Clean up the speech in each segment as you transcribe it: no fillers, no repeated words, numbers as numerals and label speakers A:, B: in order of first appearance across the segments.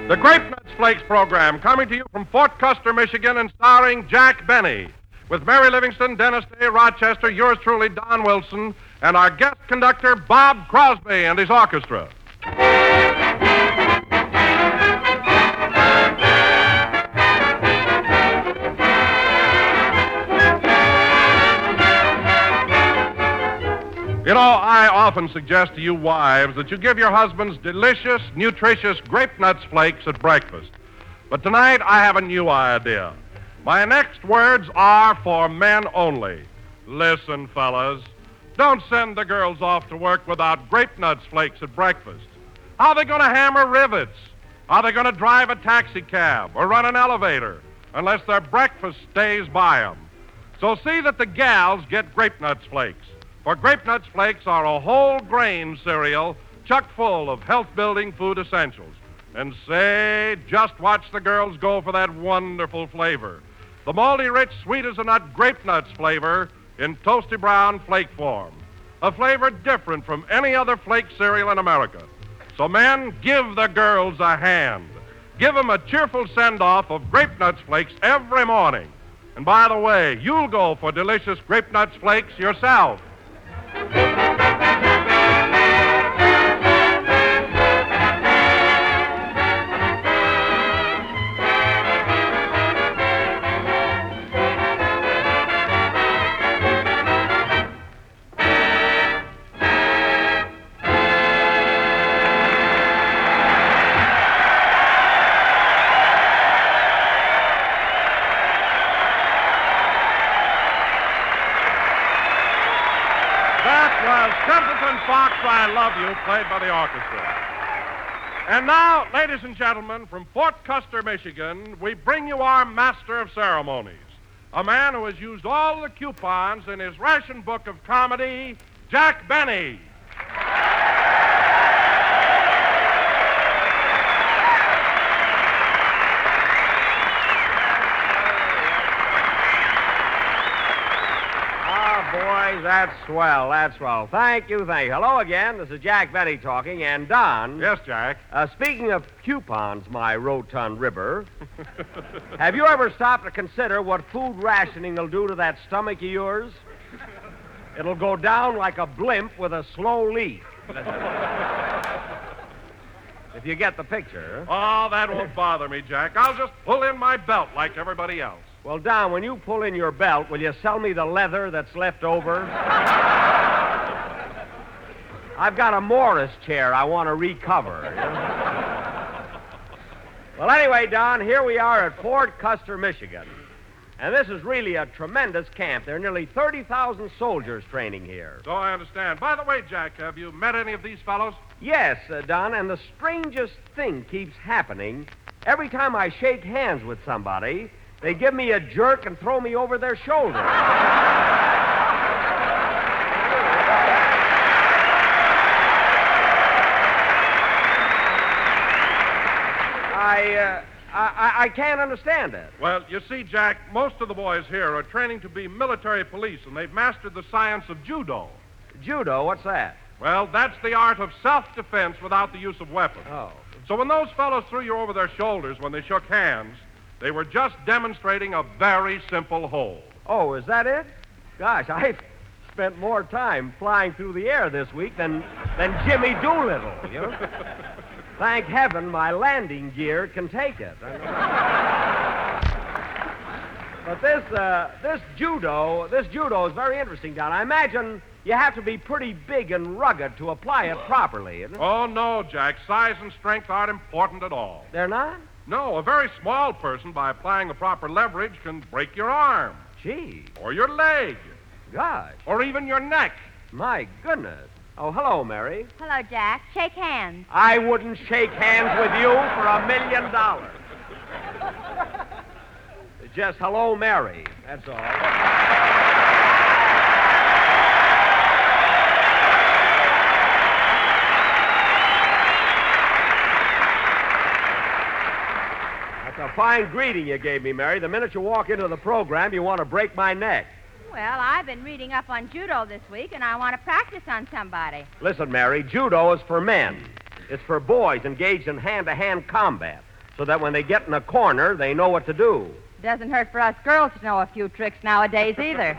A: The Grape Nuts Flakes program, coming to you from Fort Custer, Michigan, and starring Jack Benny, with Mary Livingston, Dennis Day, Rochester, yours truly, Don Wilson, and our guest conductor, Bob Crosby, and his orchestra. You know, I often suggest to you wives that you give your husbands delicious, nutritious Grape Nuts Flakes at breakfast. But tonight, I have a new idea. My next words are for men only. Listen, fellas. Don't send the girls off to work without Grape Nuts Flakes at breakfast. How are they going to hammer rivets? Are they going to drive a taxi cab or run an elevator unless their breakfast stays by them? So see that the gals get Grape Nuts Flakes. For Grape Nuts Flakes are a whole grain cereal chock full of health-building food essentials. And say, just watch the girls go for that wonderful flavor. The malty, rich, sweet as a nut Grape Nuts flavor in toasty brown flake form. A flavor different from any other flake cereal in America. So men, give the girls a hand. Give them a cheerful send-off of Grape Nuts Flakes every morning. And by the way, you'll go for delicious Grape Nuts Flakes yourself. Fox, I Love You, played by the orchestra. And now, ladies and gentlemen, from Fort Custer, Michigan, we bring you our master of ceremonies, a man who has used all the coupons in his ration book of comedy, Jack Benny.
B: Boys, that's swell. That's swell. Thank you. Hello again. This is Jack Benny talking, and Don.
A: Yes, Jack.
B: Speaking of coupons, my rotund ribber, have you ever stopped to consider what food rationing will do to that stomach of yours? It'll go down like a blimp with a slow leak. If you get the picture.
A: Oh, that won't bother me, Jack. I'll just pull in my belt like everybody else.
B: Well, Don, when you pull in your belt, will you sell me the leather that's left over? I've got a Morris chair I want to recover. Well, anyway, Don, here we are at Fort Custer, Michigan. And this is really a tremendous camp. There are nearly 30,000 soldiers training here.
A: So I understand. By the way, Jack, have you met any of these fellows?
B: Yes, Don, and the strangest thing keeps happening. Every time I shake hands with somebody, they give me a jerk and throw me over their shoulder. I can't understand it.
A: Well, you see, Jack, most of the boys here are training to be military police, and they've mastered the science of judo.
B: Judo? What's that?
A: Well, that's the art of self-defense without the use of weapons.
B: Oh.
A: So when those fellows threw you over their shoulders when they shook hands, they were just demonstrating a very simple hold.
B: Oh, is that it? Gosh, I've spent more time flying through the air this week than Jimmy Doolittle, you know? Thank heaven my landing gear can take it. But this judo is very interesting, Don. I imagine you have to be pretty big and rugged to apply it properly, isn't it?
A: Oh, no, Jack. Size and strength aren't important at all.
B: They're not?
A: No, a very small person, by applying the proper leverage, can break your arm.
B: Gee.
A: Or your leg.
B: Gosh.
A: Or even your neck.
B: My goodness. Oh, hello, Mary.
C: Hello, Jack. Shake hands.
B: I wouldn't shake hands with you for $1 million. Just hello, Mary. That's all. That's a fine greeting you gave me, Mary. The minute you walk into the program, you want to break my neck.
C: Well, I've been reading up on judo this week, and I want to practice on somebody.
B: Listen, Mary, judo is for men. It's for boys engaged in hand-to-hand combat. so that when they get in a corner, they know what to do.
C: Doesn't hurt for us girls to know a few tricks nowadays either.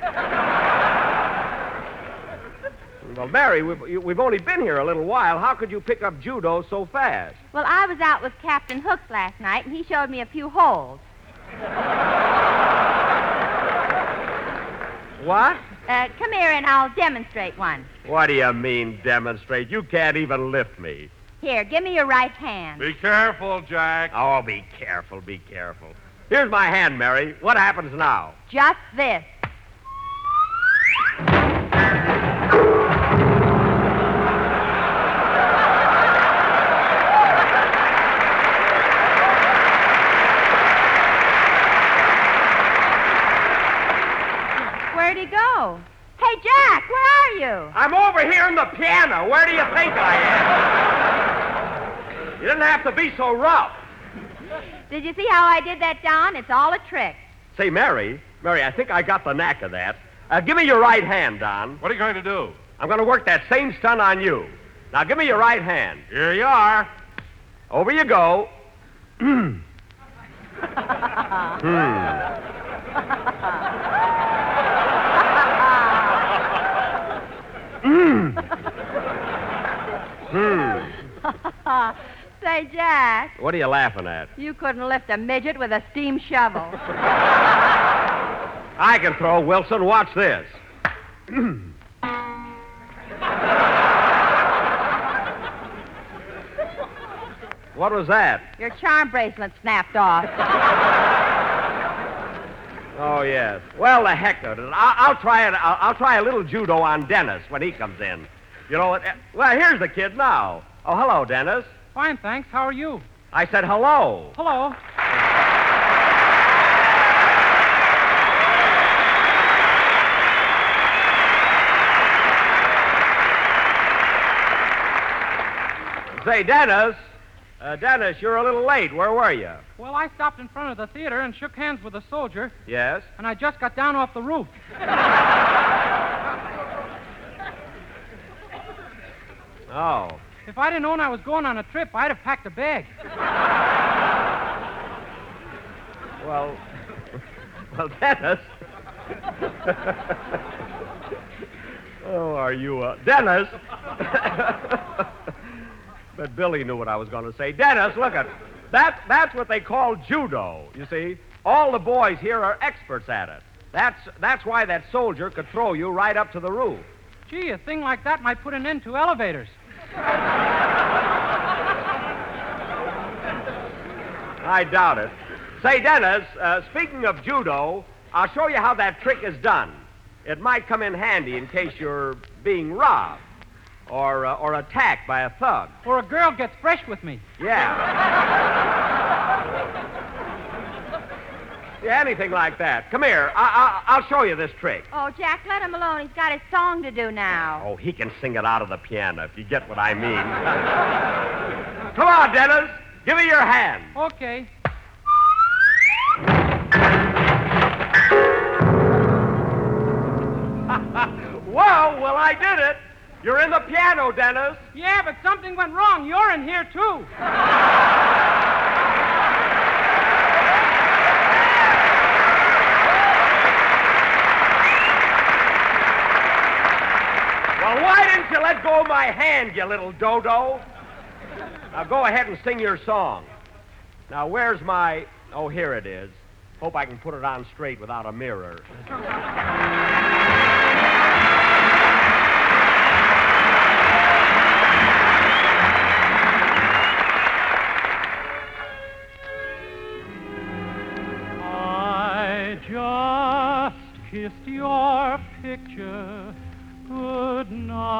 B: Well, Mary, we've only been here a little while. How could you pick up judo so fast?
C: Well, I was out with Captain Hooks last night, and he showed me a few holds.
B: What?
C: Come here, and I'll demonstrate one.
B: What do you mean, demonstrate? You can't even lift me.
C: Here, give me your right hand.
A: Be careful, Jack.
B: Oh, be careful, be careful. Here's my hand, Mary. What happens now?
C: Just this. Where'd he go? Hey, Jack, where are you?
B: I'm over here in the piano. Where do you think I am? You didn't have to be so rough.
C: Did you see how I did that, Don? It's all a trick.
B: Say, Mary, I think I got the knack of that. Give me your right hand, Don.
A: What are you going to do?
B: I'm going to work that same stunt on you. Now, give me your right hand.
A: Here you are.
B: Over you go.
C: Say, Jack,
B: What are you laughing at?
C: you couldn't lift a midget with a steam shovel.
B: I can throw, Wilson. Watch this. What was that?
C: Your charm bracelet snapped off.
B: Oh, yes. Well, the heck with it. I'll try it. I'll try a little judo on Dennis when he comes in. You know what? Well, here's the kid now. Oh, hello, Dennis.
D: Fine, thanks. How are you?
B: I said hello.
D: Hello.
B: Say, Dennis. Dennis, you're a little late. Where were you?
D: Well, I stopped in front of the theater and shook hands with a soldier,
B: Yes?
D: and I just got down off the roof.
B: Oh.
D: If I'd have known I was going on a trip, I'd have packed a bag.
B: Well, Dennis. Oh, are you, Dennis? But Billy knew what I was going to say. Dennis, look at that's what they call judo. You see, all the boys here are experts at it. That's why that soldier could throw you right up to the roof.
D: Gee, a thing like that might put an end to elevators.
B: I doubt it. Say, Dennis, speaking of judo, I'll show you how that trick is done. It might come in handy in case you're being robbed or attacked by a thug.
D: Or a girl gets fresh with me.
B: Yeah. Yeah, anything like that. Come here. I'll show you this trick.
C: Oh, Jack, let him alone. He's got his song to do now.
B: Oh, he can sing it out of the piano, if you get what I mean. Come on, Dennis. Give me your hand.
D: Okay.
B: Well, I did it. You're in the piano, Dennis.
D: Yeah, but something went wrong. You're in here, too.
B: Well, why didn't you let go of my hand, you little dodo? Now, go ahead and sing your song. Now, where's my... Oh, here it is. Hope I can put it on straight without a mirror.
D: I just kissed your picture good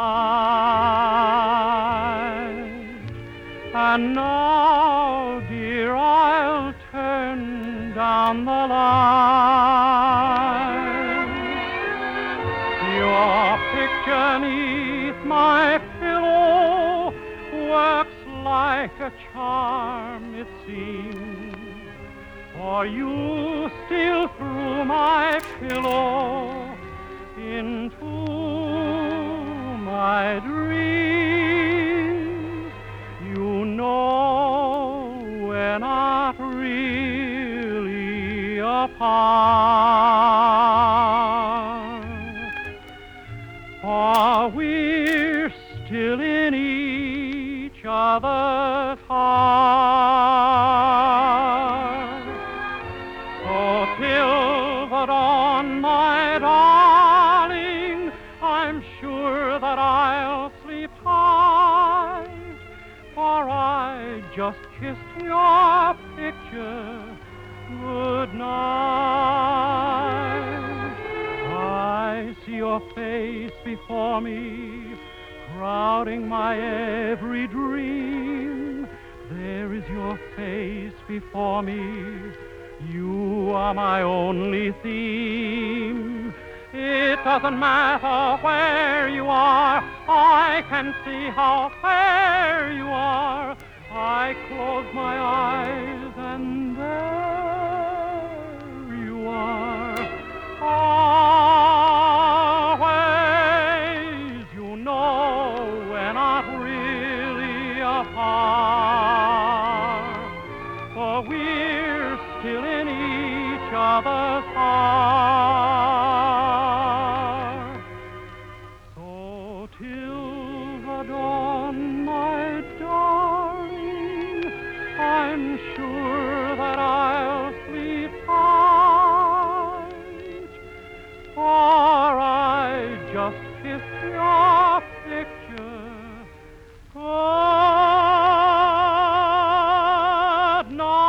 D: night. And now, dear, I'll turn down the light. Your picture 'neath my pillow works like a charm, it seems. For you steal through my pillow into my dreams. You know when I not really apart. For we're still in each other's heart. So till the dawn, my darling, I'm sure that I'll sleep tight, for I just kissed your picture good night. I see your face before me, crowding my every dream. There is your face before me. You are my only theme. It doesn't matter where you are, I can see how fair you are. I close my eyes and there you are. Always, you know, we're not really apart, for we're still in each other's heart. So till the dawn, my darling, I'm sure that I'll sleep tight, for I just kissed your picture good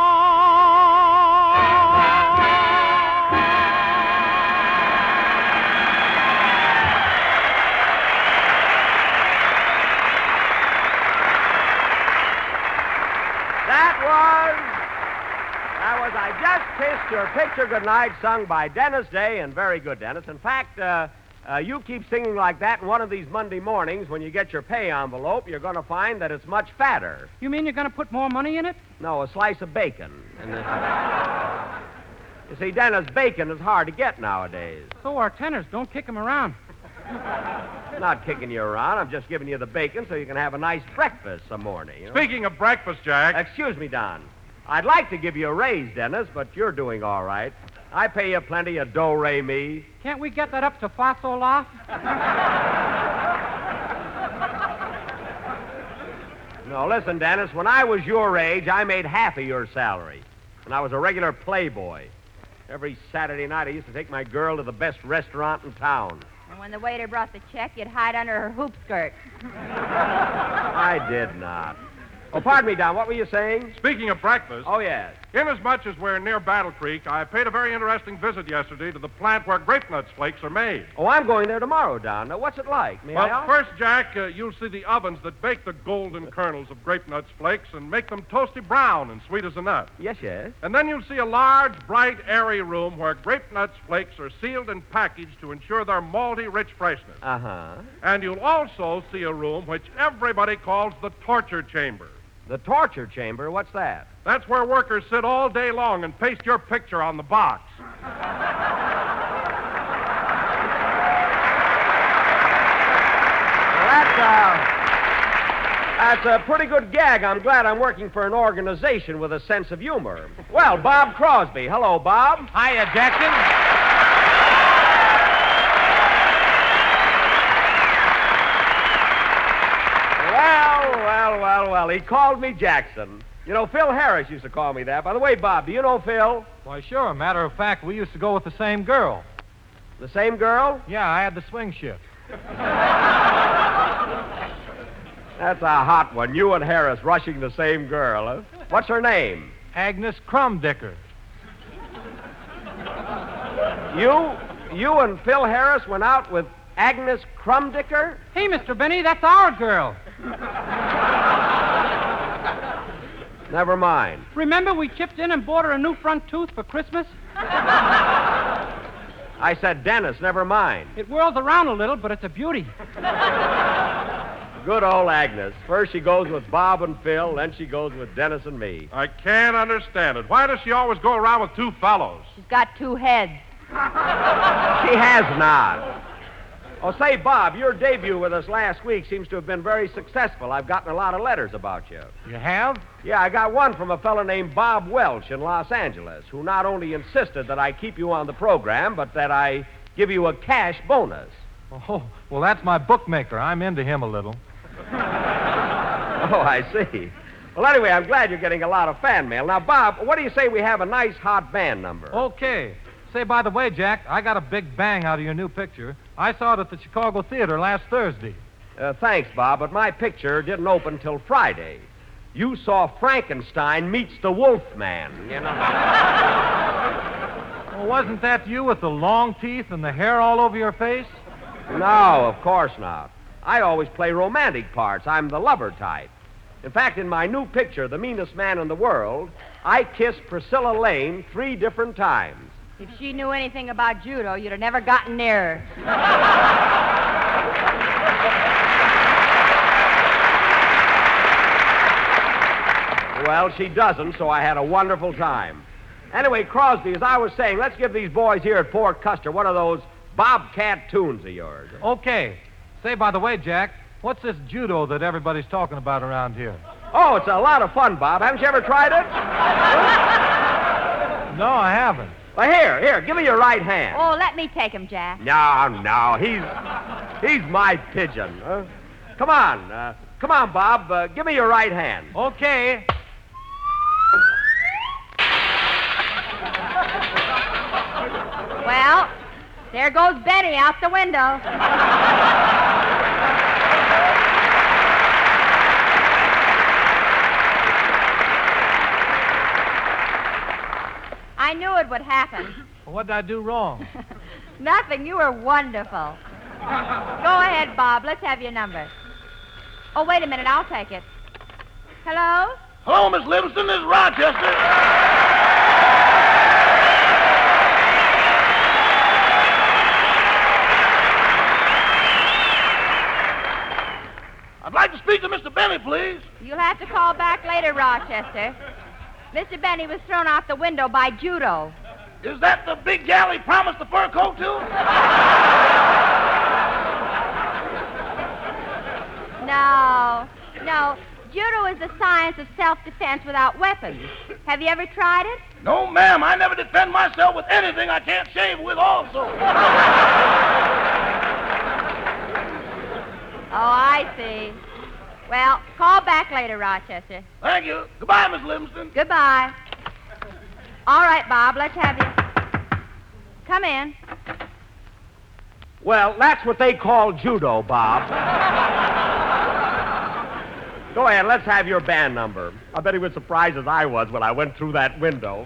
B: That was I Just Kissed Your Picture Goodnight, sung by Dennis Day, and very good, Dennis. In fact, you keep singing like that, and one of these Monday mornings, when you get your pay envelope, you're going to find that it's much fatter.
D: You mean you're going to put more money in it?
B: No, a slice of bacon. You see, Dennis, bacon is hard to get nowadays.
D: So are tenors. Don't kick them around.
B: I'm not kicking you around. I'm just giving you the bacon so you can have a nice breakfast some morning. You know?
A: Speaking of breakfast, Jack.
B: Excuse me, Don. I'd like to give you a raise, Dennis, but you're doing all right. I pay you plenty of do-re-mi.
D: Can't we get that up to fa-sol-la?
B: No, listen, Dennis, when I was your age, I made half of your salary. And I was a regular playboy. Every Saturday night, I used to take my girl to the best restaurant in town.
C: And when the waiter brought the check, you'd hide under her hoop skirt.
B: I did not. Oh, pardon me, Don. What were you saying?
A: Speaking of breakfast.
B: Oh, yes.
A: Inasmuch as we're near Battle Creek, I paid a very interesting visit yesterday to the plant where grape nuts flakes are made.
B: Oh, I'm going there tomorrow, Don. Now, what's it like? May I
A: Well,
B: ask?
A: first, Jack, you'll see the ovens that bake the golden kernels of grape nuts flakes and make them toasty brown and sweet as a nut.
B: Yes, yes.
A: And then you'll see a large, bright, airy room where grape nuts flakes are sealed and packaged to ensure their malty, rich freshness.
B: Uh-huh.
A: And you'll also see a room which everybody calls the torture chamber.
B: The torture chamber? What's that?
A: That's where workers sit all day long and paste your picture on the box.
B: That's a pretty good gag. I'm glad I'm working for an organization with a sense of humor. Well, Bob Crosby. Hello, Bob.
E: Hiya, Jackson.
B: Well, he called me Jackson. You know, Phil Harris used to call me that. By the way, Bob, do you know Phil?
E: Why, sure. Matter of fact, we used to go with the same girl.
B: The same girl?
E: Yeah, I had the swing shift.
B: That's a hot one. You and Harris rushing the same girl, huh? What's her name?
E: Agnes Crumdicker.
B: You and Phil Harris went out with Agnes Crumdicker?
D: Hey, Mr. Benny, that's our girl.
B: Never mind.
D: Remember we chipped in and bought her a new front tooth for Christmas?
B: I said Dennis, never mind.
D: It whirls around a little, but it's a beauty.
B: Good old Agnes. First she goes with Bob and Phil, then she goes with Dennis and me.
A: I can't understand it. Why does she always go around with two fellows?
C: She's got two heads.
B: She has not. Oh, say, Bob, your debut with us last week seems to have been very successful. I've gotten a lot of letters about you.
E: You have?
B: Yeah, I got one from a fellow named Bob Welch in Los Angeles, who not only insisted that I keep you on the program, but that I give you a cash bonus.
E: Oh, well, that's my bookmaker. I'm into him a little.
B: Oh, I see. Well, anyway, I'm glad you're getting a lot of fan mail. Now, Bob, what do you say we have a nice hot band number?
E: Okay. Say, by the way, Jack, I got a big bang out of your new picture. I saw it at the Chicago Theater last Thursday.
B: Thanks, Bob, but my picture didn't open till Friday. You saw Frankenstein meets the Wolfman, you know.
E: Well, wasn't that you with the long teeth and the hair all over your face?
B: No, of course not. I always play romantic parts. I'm the lover type. In fact, in my new picture, The Meanest Man in the World, I kissed Priscilla Lane 3 different times.
C: If she knew anything about judo, you'd have never gotten near her.
B: Well, she doesn't, so I had a wonderful time. Anyway, Crosby, as I was saying, let's give these boys here at Fort Custer one of those Bobcat tunes of yours.
E: Okay. Say, by the way, Jack, what's this judo that everybody's talking about around here?
B: Oh, it's a lot of fun, Bob. Haven't you ever tried it?
E: No, I haven't.
B: Well, here, give me your right hand.
C: Oh, let me take him, Jack.
B: No, he's my pigeon. Come on, Bob. Give me your right hand.
E: Okay.
C: Well, there goes Benny out the window. I knew it would happen.
E: What did I do wrong?
C: Nothing. You were wonderful. Go ahead, Bob. Let's have your number. Oh, wait a minute. I'll take it. Hello?
F: Hello, Miss Livingston. This is Rochester. I'd like to speak to Mr. Benny, please.
C: You'll have to call back later, Rochester. Mr. Benny was thrown out the window by judo.
F: Is that the big gal he promised the fur coat to?
C: No. Judo is the science of self-defense without weapons. Have you ever tried it?
F: No, ma'am. I never defend myself with anything I can't shave with also.
C: Oh, I see. Well, call back later, Rochester.
F: Thank you. Goodbye, Miss Livingston.
C: Goodbye. All right, Bob, let's have you. Come in.
B: Well, that's what they call judo, Bob. Go ahead, let's have your band number. I bet he was surprised as I was when I went through that window.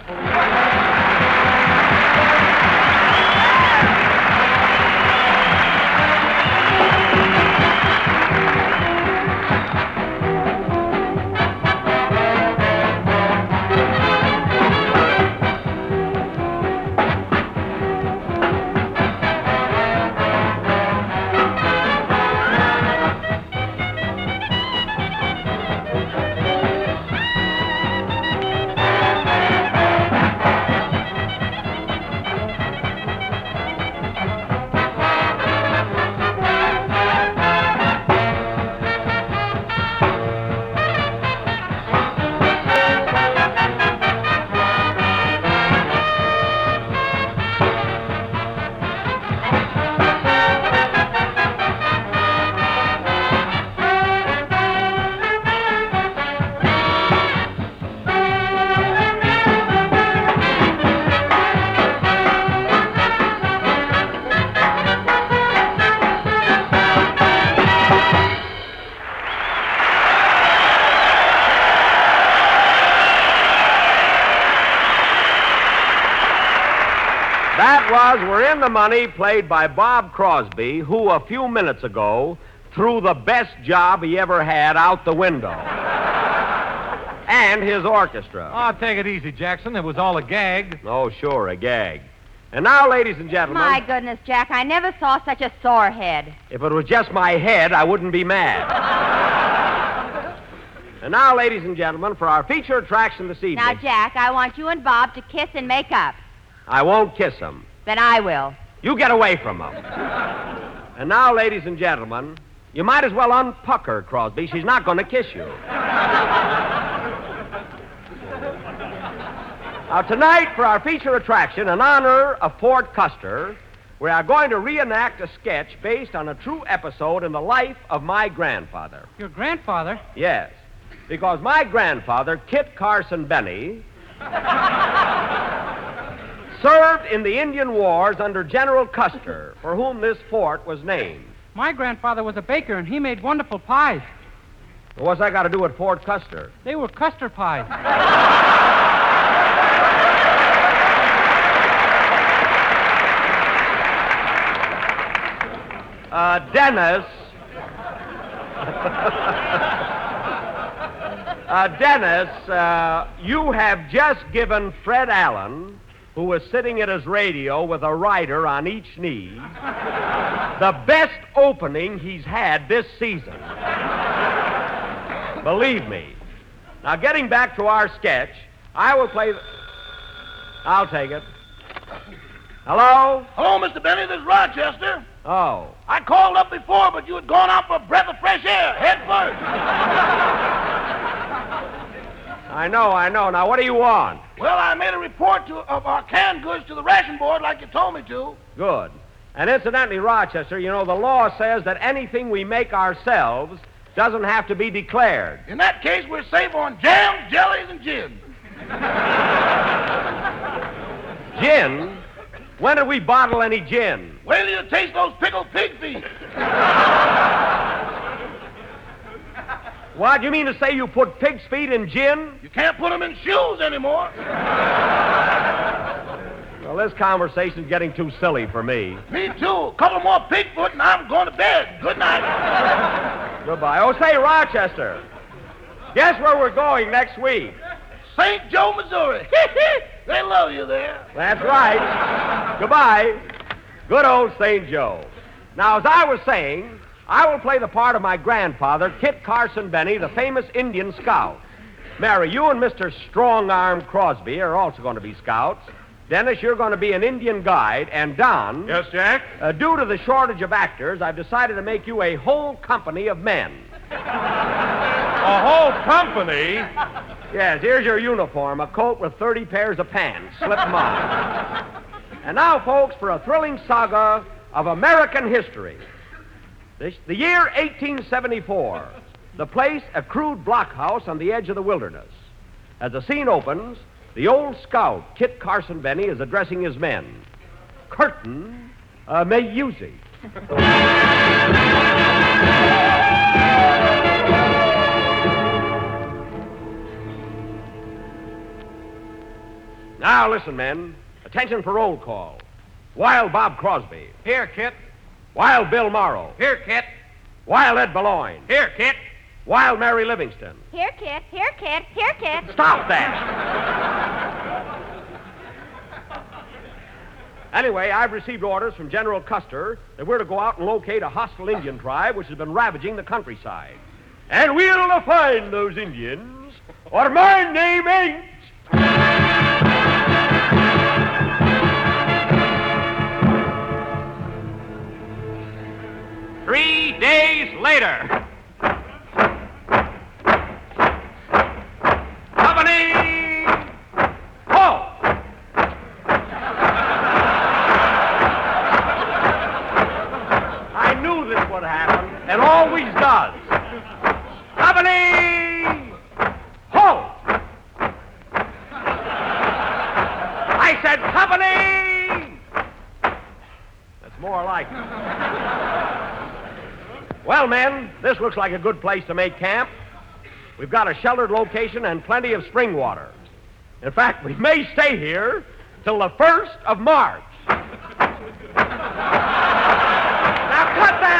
B: That was We're in the Money, played by Bob Crosby, who a few minutes ago threw the best job he ever had out the window. And his orchestra.
E: Oh, take it easy, Jackson. It was all a gag.
B: Oh, sure, a gag. And now, ladies and gentlemen...
C: My goodness, Jack, I never saw such a sore head.
B: If it was just my head, I wouldn't be mad. And now, ladies and gentlemen, for our feature attraction this evening...
C: Now, Jack, I want you and Bob to kiss and make up.
B: I won't kiss him.
C: Then I will.
B: You get away from him. And now, ladies and gentlemen, you might as well unpucker Crosby. She's not going to kiss you. Now, tonight, for our feature attraction, in honor of Fort Custer, we are going to reenact a sketch based on a true episode in the life of my grandfather.
D: Your grandfather?
B: Yes, because my grandfather, Kit Carson Benny, served in the Indian Wars under General Custer, for whom this fort was named.
D: My grandfather was a baker, and he made wonderful pies.
B: What's that got to do with Fort Custer?
D: They were Custer pies.
B: Dennis. Dennis, you have just given Fred Allen, who was sitting at his radio with a rider on each knee, the best opening he's had this season. Believe me. Now, getting back to our sketch, I will play I'll take it. Hello?
F: Hello, Mr. Benny. This is Rochester.
B: Oh.
F: I called up before, but you had gone out for a breath of fresh air, head first.
B: I know. Now, what do you want?
F: Well, I made a report of our canned goods to the ration board like you told me to.
B: Good. And incidentally, Rochester, you know, the law says that anything we make ourselves doesn't have to be declared.
F: In that case, we're safe on jams, jellies, and gin.
B: Gin? When did we bottle any gin?
F: Wait till you taste those pickled pig feet.
B: What? You mean to say you put pig's feet in gin?
F: You can't put them in shoes anymore.
B: Well, this conversation's getting too silly for me.
F: Me too. A couple more pig foot and I'm going to bed. Good night.
B: Goodbye. Oh, say, Rochester, guess where we're going next week?
F: St. Joe, Missouri. They love you there.
B: That's right. Goodbye. Good old St. Joe. Now, as I was saying, I will play the part of my grandfather, Kit Carson Benny, the famous Indian scout. Mary, you and Mr. Strong-Arm Crosby are also going to be scouts. Dennis, you're going to be an Indian guide. And Don...
A: Yes, Jack?
B: Due to the shortage of actors, I've decided to make you a whole company of men.
A: A whole company?
B: Yes, here's your uniform, a coat with 30 pairs of pants. Slip them on. And now, folks, for a thrilling saga of American history. The year 1874. The place, a crude blockhouse on the edge of the wilderness. As the scene opens, the old scout, Kit Carson Benny, is addressing his men. Curtain, music. Now, listen, men. Attention for roll call. Wild Bob Crosby.
E: Here, Kit.
B: Wild Bill Morrow.
E: Here, Kit.
B: Wild Ed Baloyne.
E: Here, Kit.
B: Wild Mary Livingston.
C: Here, Kit. Here, Kit. Here, Kit.
B: Stop that! Anyway, I've received orders from General Custer that we're to go out and locate a hostile Indian tribe which has been ravaging the countryside. And we'll find those Indians, or my name ain't...
E: 3 days later.
B: Company! Halt! I knew this would happen. It always does. Company! Halt! I said company! That's more like it. Well, men, this looks like a good place to make camp. We've got a sheltered location and plenty of spring water. In fact, we may stay here till the 1st of March. Now, cut that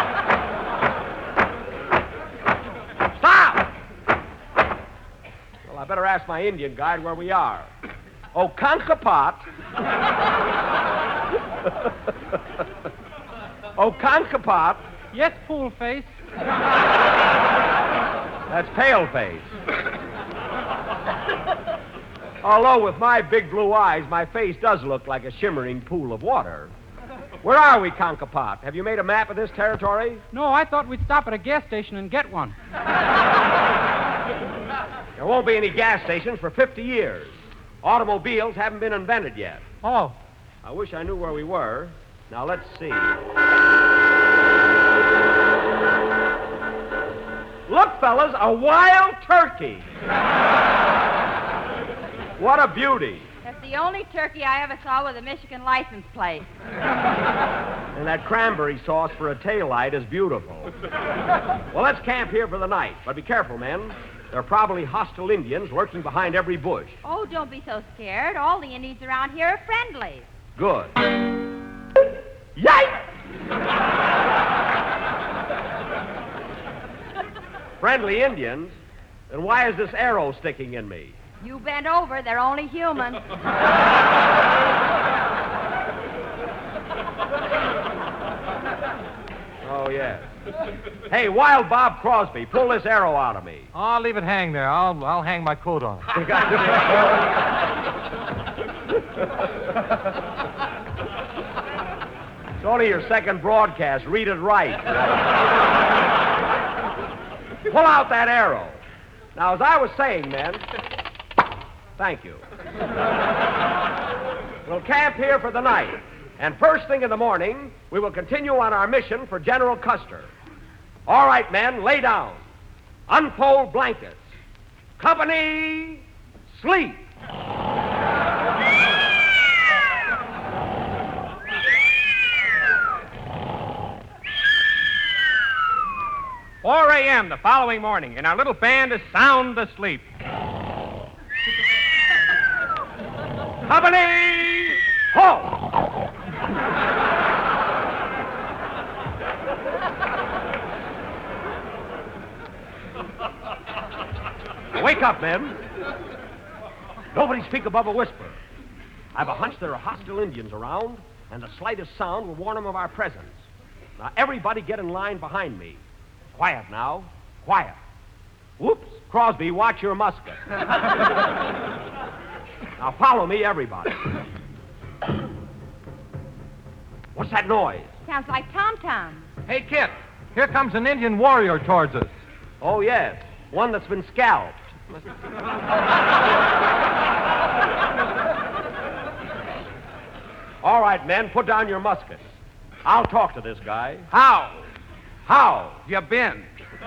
B: out! Stop! Well, I better ask my Indian guide where we are. Oconkapat. Oconkapat.
D: Yes, fool face.
B: That's pale face. Although with my big blue eyes, my face does look like a shimmering pool of water. Where are we, Conkapot? Have you made a map of this territory?
G: No, I thought we'd stop at a gas station and get one.
B: There won't be any gas stations for 50 years. Automobiles haven't been invented yet.
G: Oh.
B: I wish I knew where we were. Now, let's see. Look, fellas, a wild turkey. What a beauty.
C: That's the only turkey I ever saw with a Michigan license plate.
B: And that cranberry sauce for a taillight is beautiful. Well, let's camp here for the night. But be careful, men. There are probably hostile Indians lurking behind every bush.
C: Oh, don't be so scared. All the Indians around here are friendly.
B: Good. Yikes! Friendly Indians? Then why is this arrow sticking in me?
C: You bend over. They're only human.
B: Oh, yes. Hey, Wild Bob Crosby, pull this arrow out of me.
E: I'll leave it hang there. I'll hang my coat on it.
B: It's only your second broadcast. Read it right. Pull out that arrow. Now, as I was saying, men... Thank you. We'll camp here for the night. And first thing in the morning, we will continue on our mission for General Custer. All right, men, lay down. Unfold blankets. Company, sleep.
G: 4 a.m. the following morning, and our little band is sound asleep.
B: Company, halt! Wake up, men. Nobody speak above a whisper. I've a hunch there are hostile Indians around, and the slightest sound will warn them of our presence. Now, everybody get in line behind me. Quiet now. Quiet. Whoops. Crosby, watch your musket. Now, follow me, everybody. What's that noise?
C: Sounds like tom-tom.
E: Hey, Kit, here comes an Indian warrior towards us.
B: Oh, yes. One that's been scalped. All right, men, put down your muskets. I'll talk to this guy.
G: How?
B: How?
G: You been?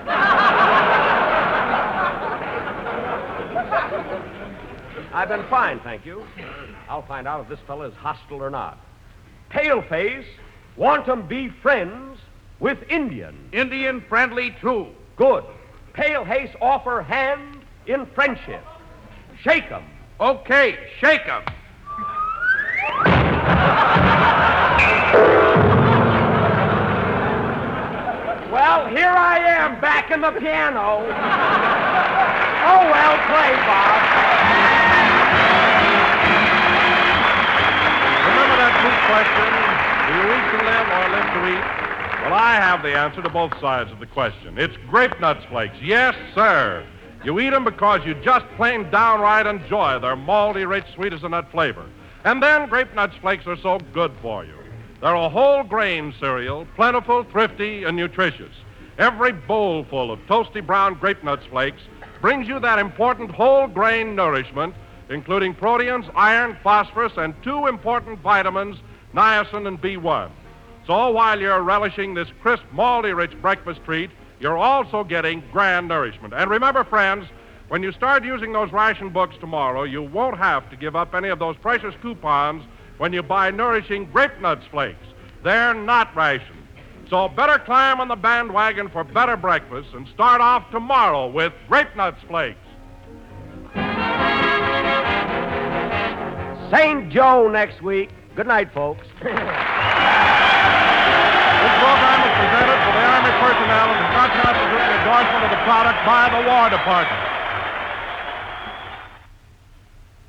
B: I've been fine, thank you. I'll find out if this fellow is hostile or not. Paleface, want 'em be friends with Indian.
G: Indian friendly, too.
B: Good. Paleface offer hand in friendship. Shake 'em.
G: Okay, shake 'em.
B: Well, here I am, back in the piano. Oh, well played, Bob.
A: Remember that big question, do you eat to live or live to eat? Well, I have the answer to both sides of the question. It's Grape Nuts Flakes. Yes, sir. You eat them because you just plain downright enjoy their malty, rich, sweet as a nut flavor. And then Grape Nuts Flakes are so good for you. They're a whole grain cereal, plentiful, thrifty, and nutritious. Every bowl full of toasty brown Grape Nuts Flakes brings you that important whole grain nourishment, including proteins, iron, phosphorus, and 2 important vitamins, niacin and B1. So while you're relishing this crisp, malty-rich breakfast treat, you're also getting grand nourishment. And remember, friends, when you start using those ration books tomorrow, you won't have to give up any of those precious coupons when you buy nourishing Grape Nuts Flakes. They're not rationed. So better climb on the bandwagon for better breakfast and start off tomorrow with Grape Nuts Flakes.
B: St. Joe next week. Good night, folks.
A: This program is presented for the Army personnel and does not constitute the endorsement of the product by the War Department.